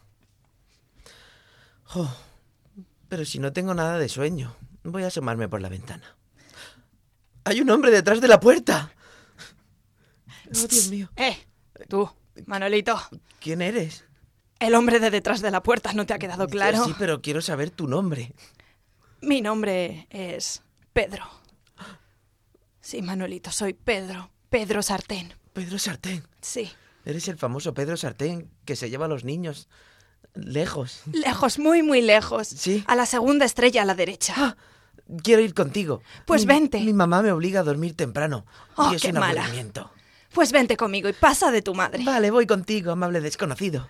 Jo, pero si no tengo nada de sueño, voy a asomarme por la ventana. ¡Hay un hombre detrás de la puerta! ¡Oh, Dios mío! Eh, tú, Manolito. ¿Quién eres? El hombre de detrás de la puerta, ¿no te ha quedado claro? Sí, pero quiero saber tu nombre. Mi nombre es Pedro. Sí, Manolito, soy Pedro. Pedro Sartén. Pedro Sartén. Sí. Eres el famoso Pedro Sartén que se lleva a los niños lejos. Lejos, muy, muy lejos. Sí. A la segunda estrella a la derecha. Ah, quiero ir contigo. Pues Mi- vente. Mi mamá me obliga a dormir temprano. Oh, y es qué un mala. aburrimiento. Pues vente conmigo y pasa de tu madre. Vale, voy contigo, amable desconocido.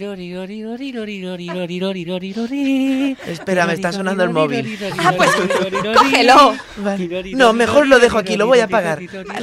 Espera, me está sonando el móvil. Ah, pues cógelo. Vale. No, mejor lo dejo aquí, lo voy a apagar.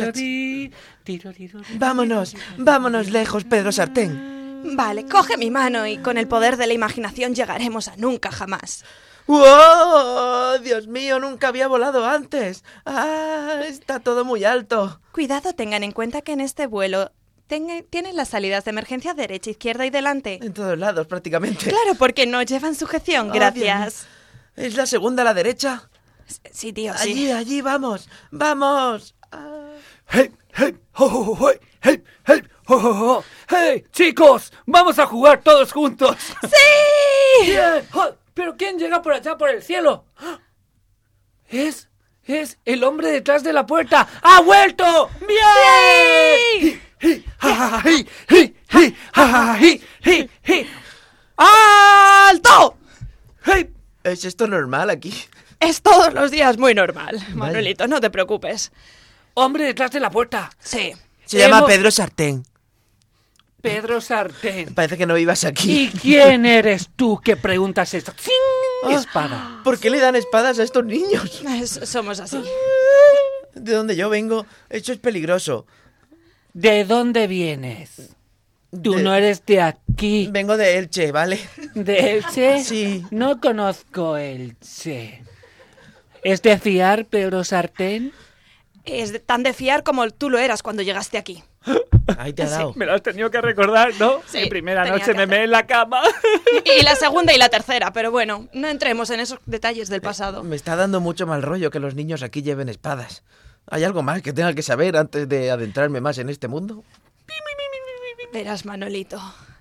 Vámonos, vámonos lejos, Pedro Sartén. Vale, coge mi mano y con el poder de la imaginación llegaremos a nunca jamás. ¡Wow! Dios mío, nunca había volado antes. Ah, está todo muy alto. Cuidado, tengan en cuenta que en este vuelo tenga- tienen las salidas de emergencia derecha, izquierda y delante. En todos lados, prácticamente. Claro, porque no llevan sujeción, Oh, gracias. Dios mío. ¿Es la segunda a la derecha? Sí, tío, sí. Allí, allí, vamos, vamos. ¡Hey, hey, ho, ho, ho, hey, hey, ho, ho, ho! ¡Hey, chicos! ¡Vamos a jugar todos juntos! ¡Sí! ¡Bien! Oh, ¿pero quién llega por allá por el cielo? Es... es el hombre detrás de la puerta. ¡Ha vuelto! ¡Bien! ¡Sí! ¡Alto! ¡Hey! ¿Es esto normal aquí? Es todos los días muy normal, Manuelito, no te preocupes. Hombre detrás de la puerta. Sí. Se llama Hemos- Pedro Sartén. Pedro Sartén. Parece que no vivas aquí. ¿Y quién eres tú que preguntas esto? ¡Cing! Ah, Espada. ¿Por qué le dan espadas a estos niños? Es- somos así. De donde yo vengo, esto es peligroso. ¿De dónde vienes? Tú De- no eres de aquí. Vengo de Elche, ¿vale? ¿De Elche? Sí. No conozco Elche. ¿Es de fiar, Pedro Sartén? Es de- tan de fiar como tú lo eras cuando llegaste aquí. Ahí te ha dado. Me lo has tenido que recordar, ¿no? Sí, Mi primera tenía noche que me meé en la cama. Y la segunda y la tercera, pero bueno, no entremos en esos detalles del pasado. Me está dando mucho mal rollo que los niños aquí lleven espadas. ¿Hay algo más que tenga que saber antes de adentrarme más en este mundo? Verás, Manolito.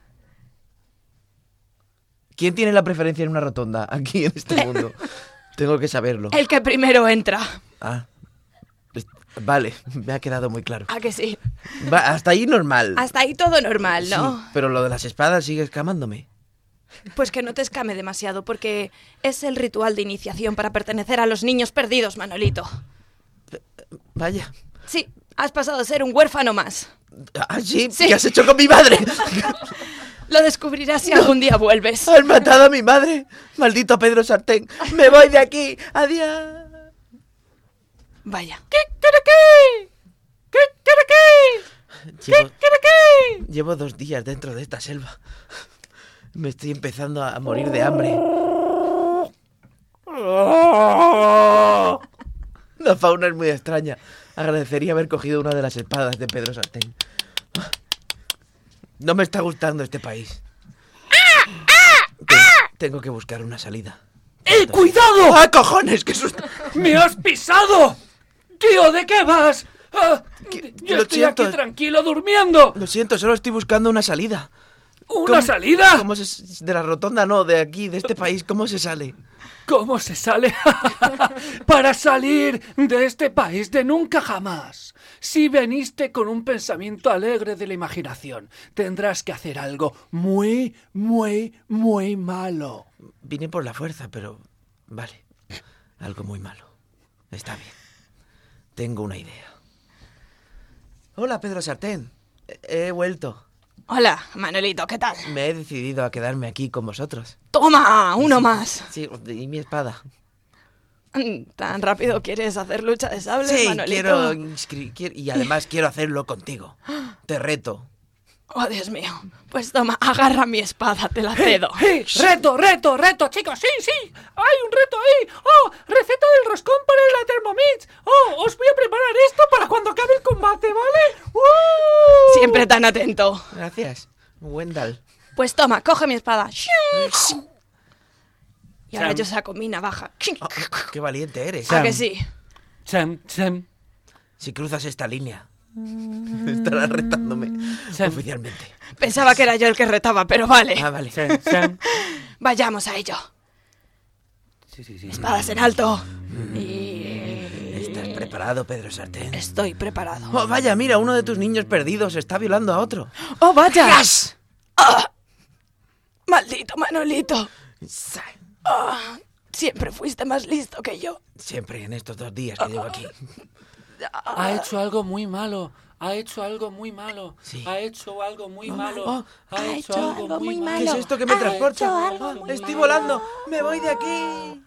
¿Quién tiene la preferencia en una rotonda aquí en este mundo? Tengo que saberlo. El que primero entra. Ah, es- vale, me ha quedado muy claro. ¿A que sí? Va, hasta ahí normal. Hasta ahí todo normal, ¿no? Sí, pero lo de las espadas sigue escamándome. Pues que no te escame demasiado, porque es el ritual de iniciación para pertenecer a los niños perdidos, Manolito. Vaya. Sí, has pasado a ser un huérfano más. ¿Ah, sí? Sí. ¿Qué has hecho con mi madre? Lo descubrirás si algún día vuelves. ¡Has matado a mi madre! ¡Maldito Pedro Sartén! ¡Me voy de aquí! ¡Adiós! Vaya. Llevo, llevo dos días dentro de esta selva. Me estoy empezando a morir de hambre. La fauna es muy extraña. Agradecería haber cogido una de las espadas de Pedro Sartén. No me está gustando este país. Ten- tengo que buscar una salida. ¡Eh, cuidado! ¡Ah, cojones! ¡Qué susto! ¡Me has pisado! ¡Tío, ¿de qué vas? Ah, Que- yo lo estoy siento. aquí tranquilo durmiendo. Lo siento, solo estoy buscando una salida. ¿Una salida? ¿Cómo se, de la rotonda, no, de aquí, de este país, ¿cómo se sale? ¿Cómo se sale? Para salir de este país de nunca jamás. Si veniste con un pensamiento alegre de la imaginación, tendrás que hacer algo muy, muy, muy malo. Vine por la fuerza, pero... Vale. Algo muy malo. Está bien. Tengo una idea. Hola, Pedro Sartén. He, he vuelto. Hola, Manolito, ¿qué tal? Me he decidido a quedarme aquí con vosotros. ¡Toma! ¡Uno más! Sí, y mi espada. ¿Tan rápido quieres hacer lucha de sables, Sí, Manolito? quiero, inscri- quiero... Y además quiero hacerlo contigo. Te reto. Oh, Dios mío. Pues toma, agarra mi espada, te la cedo. ¡Eh! ¡Reto, reto, reto, chicos! ¡Sí, sí! ¡Hay un reto ahí! ¡Oh! ¡Receta del roscón para la Thermomix! ¡Oh! Os voy a preparar esto para cuando acabe el combate, ¿vale? ¡Uh! Siempre tan atento. Gracias, Wendell. Pues toma, coge mi espada. Y ahora Sam. yo saco mi navaja. Oh, qué valiente eres. ¿A que sí? Sam, Sam. Si cruzas esta línea, estarás retándome oficialmente. Pensaba que era yo el que retaba, pero vale. Ah, vale. Sam, Sam. Vayamos a ello. Sí, sí, sí. Espadas en alto. ¿Estás preparado, Pedro Sartén? Estoy preparado. Oh, vaya, mira, uno de tus niños perdidos está violando a otro. ¡Oh, vaya! ¡Gas! ¡Ah! ¡Maldito Manolito! Ah, siempre fuiste más listo que yo. Siempre en estos dos días que llevo aquí. Ha hecho algo muy malo. Ha hecho algo muy malo. Ha hecho algo muy malo. Oh, ha, hecho, algo, muy malo. ¿Qué es esto que me Ha transporta? hecho algo Oh, muy estoy malo. volando. Me voy de aquí.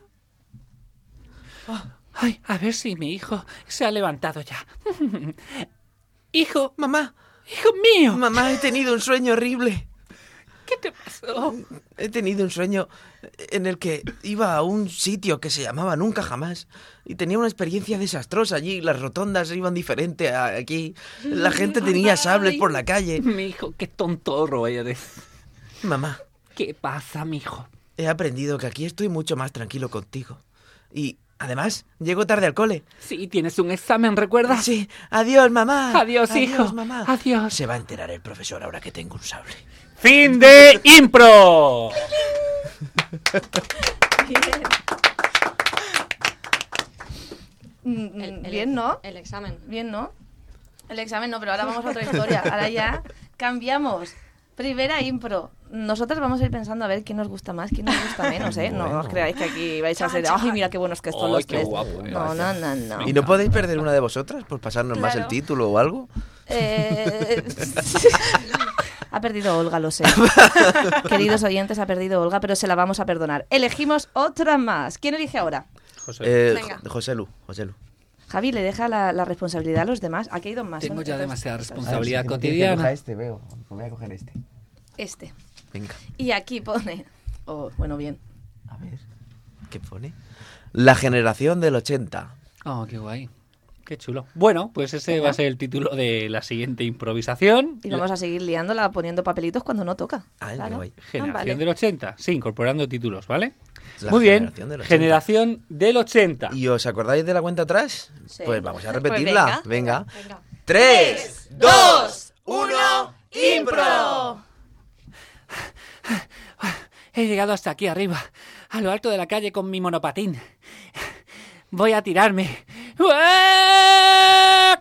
Ay, a ver si mi hijo se ha levantado ya. Hijo. Mamá. Hijo mío. Mamá, he tenido un sueño horrible. ¿Qué te pasó? He tenido un sueño en el que iba a un sitio que se llamaba Nunca Jamás y tenía una experiencia desastrosa allí. Las rotondas iban diferente a aquí. La gente tenía sables por la calle. Mi hijo, qué tontorro eres. Mamá. ¿Qué pasa, mijo? He aprendido que aquí estoy mucho más tranquilo contigo. Y además, llego tarde al cole. Sí, tienes un examen, ¿recuerdas? Sí. Adiós, mamá. Adiós, hijo. mamá. Adiós. Se va a enterar el profesor ahora que tengo un sable. Fin de impro. Mm, El- el- Bien, ¿no? El examen. Bien, ¿no? El examen no, pero ahora vamos a otra historia. Ahora ya cambiamos. Primera impro. Nosotras vamos a ir pensando a ver quién nos gusta más, quién nos gusta menos, ¿eh? No Bueno. os creáis que aquí vais a ser... ¡Ay, mira qué buenos que son Ay, los qué tres! guapo, eh. No, no, no, no. ¿Y no podéis perder una de vosotras por pasarnos más el Claro. título o algo? Eh, Ha perdido Olga, lo sé. Queridos oyentes, ha perdido Olga, pero se la vamos a perdonar. Elegimos otra más. ¿Quién elige ahora? José. Eh, Venga. Jo- José Lu, José Lu. Javi, ¿le deja la, la responsabilidad a los demás? Aquí hay dos más. Tengo ¿no? ya Entonces, demasiada entonces, responsabilidad Que cotidiana. coja este, veo. Voy a coger este. Este. Venga. Y aquí pone... Oh, bueno, bien. A ver. ¿Qué pone? La generación del ochenta. Oh, qué guay. Qué chulo. Bueno, pues ese Venga. va a ser el título de la siguiente improvisación. Y vamos a seguir liándola poniendo papelitos cuando no toca. Ah, Claro. qué guay. Generación Ah, vale. del ochenta. Sí, incorporando títulos, ¿vale? La Muy bien. generación del ochenta. Generación del ochenta. ¿Y os acordáis de la cuenta atrás? Sí. Pues vamos a Pues repetirla. venga. venga. Tres, dos, uno, impro. He llegado hasta aquí arriba, a lo alto de la calle con mi monopatín. Voy a tirarme. ¡Ah!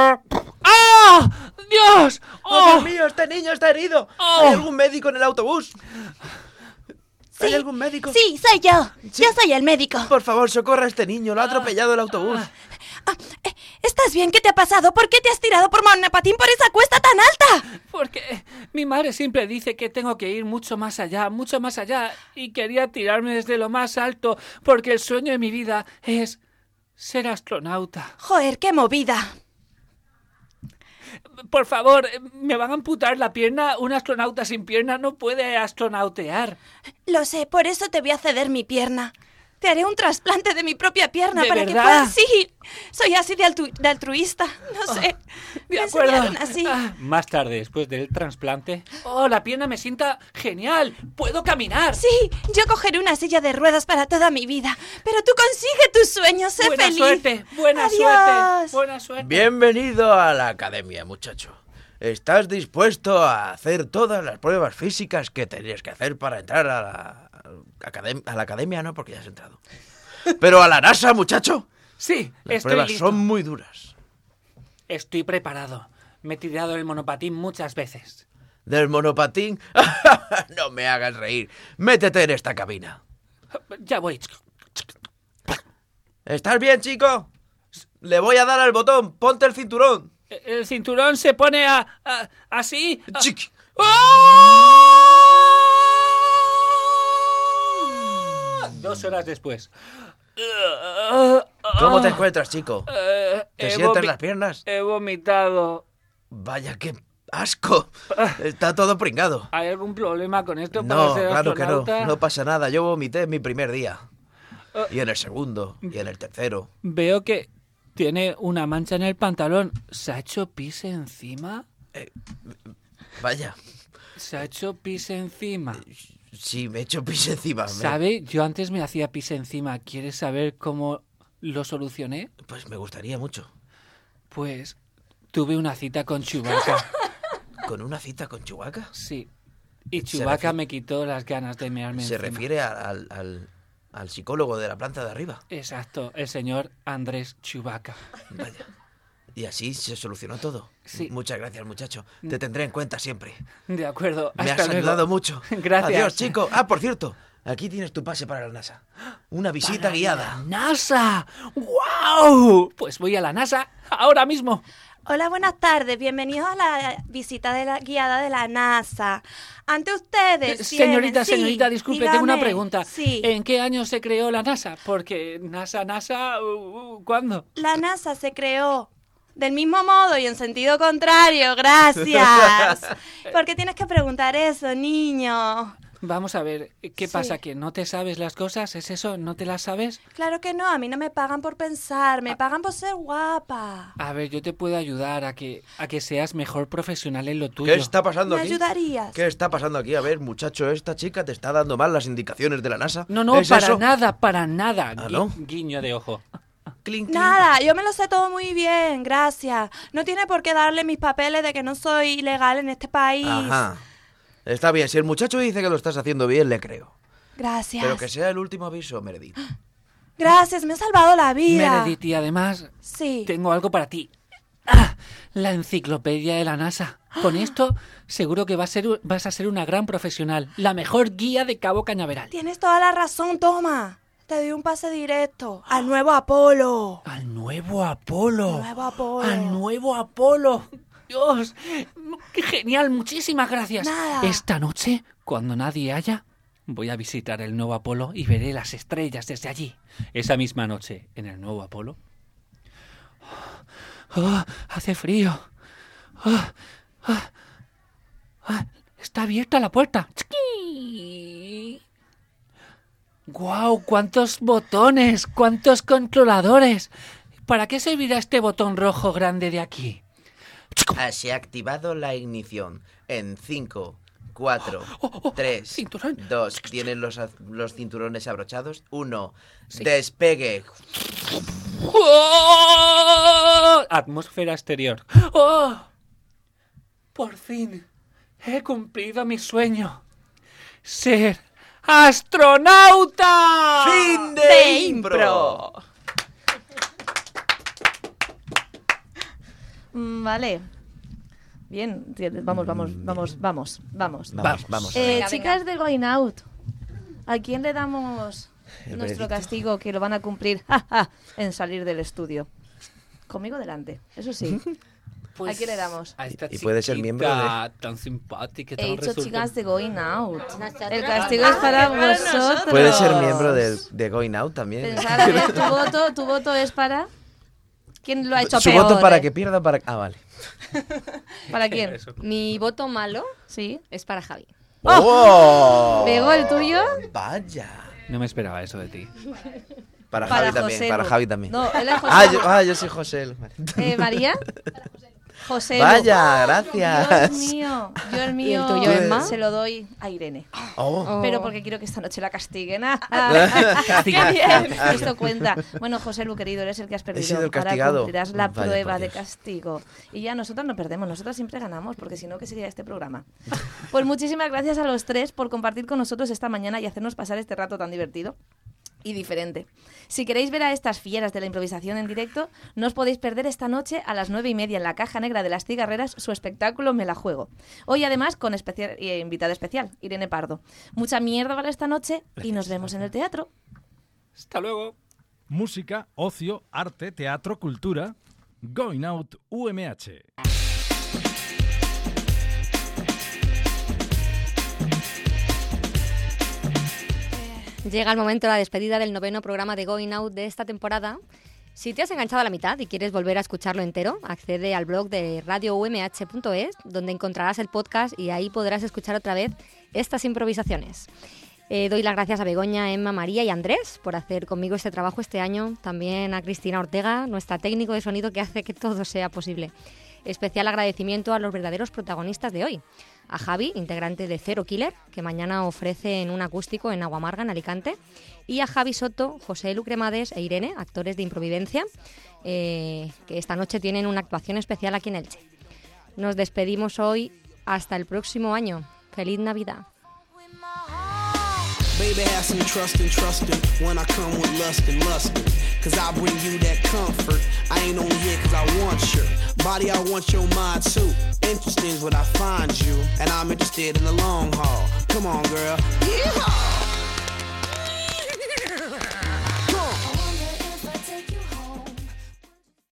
¡Dios! ¡Oh, ¡Oh! Dios mío! ¡Este niño está herido! Oh. ¿Hay algún médico en el autobús? ¿Hay Sí, algún médico? Sí, soy yo. Yo soy el médico. Por favor, socorra a este niño. Lo ha atropellado el autobús. ¿Estás bien? ¿Qué te ha pasado? ¿Por qué te has tirado por monopatín por esa cuesta tan alta? Porque mi madre siempre dice que tengo que ir mucho más allá, mucho más allá, y quería tirarme desde lo más alto, porque el sueño de mi vida es ser astronauta. Joder, qué movida. Por favor, me van a amputar la pierna. Un astronauta sin pierna no puede astronautear. Lo sé, por eso te voy a ceder mi pierna. Te haré un trasplante de mi propia pierna ¿De para que verdad? puedas... Sí, soy así de, altu- de altruista. No sé. De Me acuerdo. enseñaron así. Ah, Más tarde, después del trasplante, Oh, la pierna me sienta genial. Puedo caminar. Sí, yo cogeré una silla de ruedas para toda mi vida. Pero tú consigue tus sueños, sé Buena feliz. suerte, buena Adiós. suerte, buena suerte. Bienvenido a la academia, muchacho. ¿Estás dispuesto a hacer todas las pruebas físicas que tenías que hacer para entrar a la, academ- a la academia? No, porque ya has entrado. Pero a la NASA, muchacho. Sí, Las estoy pruebas listo. son muy duras. Estoy preparado. Me he tirado el monopatín muchas veces. ¿Del monopatín? No me hagas reír. Métete en esta cabina. Ya voy. ¿Estás bien, chico? Le voy a dar al botón. Ponte el cinturón. El cinturón se pone a, a- así. a- Chiqui. ¡Ah! dos horas después. ¿Cómo te encuentras, chico? Eh, ¿Te he sientes vomi- las piernas? He vomitado. Vaya, qué asco. Está todo pringado. ¿Hay algún problema con esto para No, ser claro que no. astronauta? No pasa nada. Yo vomité en mi primer día. Y en el segundo. Y en el tercero. Veo que tiene una mancha en el pantalón. ¿Se ha hecho pis encima? Eh, vaya. ¿Se ha hecho pis encima? Sí, me he hecho pis encima. me- ¿Sabe? Yo antes me hacía pis encima. ¿Quieres saber cómo lo solucioné? Pues me gustaría mucho. Pues tuve una cita con Chewbacca. ¿Con una cita con Chewbacca? Sí. Y Se Chewbacca refi- me quitó las ganas de mearme Se encima. refiere a- al, al, al psicólogo de la planta de arriba. Exacto, el señor Andrés Chewbacca. Vaya. Y así se solucionó todo. Sí. Muchas gracias, muchacho. Te tendré en cuenta siempre. De acuerdo. Me hasta has luego. ayudado mucho. Gracias. Adiós, chico. Ah, por cierto, aquí tienes tu pase para la NASA. Una visita ¡Para guiada. la NASA! ¡Wow! Pues voy a la NASA ahora mismo. Hola, buenas tardes. Bienvenidos a la visita de la guiada de la NASA. Ante ustedes. Eh, Señorita, tienen- sí, señorita, disculpe, tengo una dígame. pregunta. Sí. ¿En qué año se creó la NASA? Porque NASA, NASA, uh, uh, ¿cuándo? La NASA se creó del mismo modo y en sentido contrario. Gracias. ¿Por qué tienes que preguntar eso, niño? Vamos a ver, ¿qué Sí. pasa? ¿Que no te sabes las cosas? ¿Es eso? ¿No te las sabes? Claro que no, a mí no me pagan por pensar, me pagan por ser guapa. A ver, yo te puedo ayudar a que, a que seas mejor profesional en lo tuyo. ¿Qué está pasando ¿Me aquí? ayudarías? ¿Qué está pasando aquí? A ver, muchacho, esta chica te está dando mal las indicaciones de la NASA. No, no, ¿Es para eso? nada, para nada. Ah, Gui- ¿no? Guiño de ojo. Clink, clink. Nada, yo me lo sé todo muy bien, gracias. No tiene por qué darle mis papeles de que no soy ilegal en este país. Ajá. Está bien, si el muchacho dice que lo estás haciendo bien, le creo. Gracias. Pero que sea el último aviso, Meredith. Gracias, me ha salvado la vida. Meredith, y además, Sí. tengo algo para ti. ¡Ah! La enciclopedia de la NASA. Con esto, seguro que va a ser, vas a ser una gran profesional. La mejor guía de Cabo Cañaveral. Tienes toda la razón, toma. Te doy un pase directo al nuevo Apolo. Al nuevo Apolo. Nuevo Apolo. Al nuevo Apolo. Dios, qué genial, muchísimas gracias. Nada. Esta noche, cuando nadie haya, voy a visitar el nuevo Apolo y veré las estrellas desde allí. Esa misma noche, en el nuevo Apolo, Oh, hace frío. Oh, oh, oh, está abierta la puerta. ¡Chiqui! ¡Guau! ¡Cuántos botones! ¡Cuántos controladores! ¿Para qué servirá este botón rojo grande de aquí? Ah, se ha activado la ignición. En cinco, cuatro, tres, cinturón. dos. ¿Tienen los, az- los cinturones abrochados? uno. Despegue. ¡Oh! atmósfera exterior. ¡Oh! Por fin he cumplido mi sueño. Ser astronauta. ¡Fin de, De impro! Mm, Vale. Bien, vamos, vamos, vamos, vamos, vamos. Vamos, vamos. Eh, Venga, chicas de Going Out, ¿a quién le damos El nuestro veredicto. castigo que lo van a cumplir ja, ja, en salir del estudio? Conmigo delante, eso sí. ¿A quién le damos? A esta Y puede ser miembro chiquita tan simpática, tan He dicho resulta- chicas de Going Out. Nosotros- El castigo es para para vosotros. nosotros. Puede ser miembro del, de Going Out también. Pensad, a ver, tu voto, tu voto es para... ¿Quién lo ha hecho Su peor? voto para eh? que pierda, para... Ah, vale. ¿Para quién? Eso. Mi voto malo Sí. es para Javi. ¡Oh! ¿Bego el tuyo? Vaya. No me esperaba eso de ti. Para, Para Javi también, José para Lu. Javi también. No, él es José Ah Lu. yo, ah, yo soy José. Lu. Eh, ¿María? José. Vaya, gracias. Dios mío, yo el mío ¿Y el tuyo, Emma? se lo doy a Irene. Oh. Pero porque quiero que esta noche la castiguen. Castiga. ¡Qué bien! Esto cuenta. Bueno, José, Lu, querido, eres el que has perdido. He sido el Ahora castigado. cumplirás la Vaya, prueba por de Dios. castigo. Y ya nosotras no perdemos, nosotras siempre ganamos, porque si no, ¿qué sería este programa? Pues muchísimas gracias a los tres por compartir con nosotros esta mañana y hacernos pasar este rato tan divertido y diferente. Si queréis ver a estas fieras de la improvisación en directo, no os podéis perder esta noche a las nueve y media en la Caja Negra de las Cigarreras su espectáculo Me la juego. Hoy además con especial, eh, invitada especial, Irene Pardo. Mucha mierda para esta noche y nos vemos en el teatro. Hasta luego. Música, ocio, arte, teatro, cultura. Going Out U M H. Llega el momento de la despedida del noveno programa de Going Out de esta temporada. Si te has enganchado a la mitad y quieres volver a escucharlo entero, accede al blog de radio u m h punto es, donde encontrarás el podcast y ahí podrás escuchar otra vez estas improvisaciones. Eh, doy las gracias a Begoña, Emma, María y Andrés por hacer conmigo este trabajo este año. También a Cristina Ortega, nuestra técnico de sonido que hace que todo sea posible. Especial agradecimiento a los verdaderos protagonistas de hoy. A Javi, integrante de Zero Killer, que mañana ofrece en un acústico en Aguamarga, en Alicante. Y a Javi Soto, José Lucremades e Irene, actores de Improvidencia, eh, que esta noche tienen una actuación especial aquí en Elche. Nos despedimos hoy hasta el próximo año. ¡Feliz Navidad! Baby, have some trust and trustin' when I come with lust and lustin'. Cause I bring you that comfort. I ain't on here cause I want your body, I want your mind too. Interesting is what I find you, and I'm interested in the long haul. Come on, girl. Yeehaw!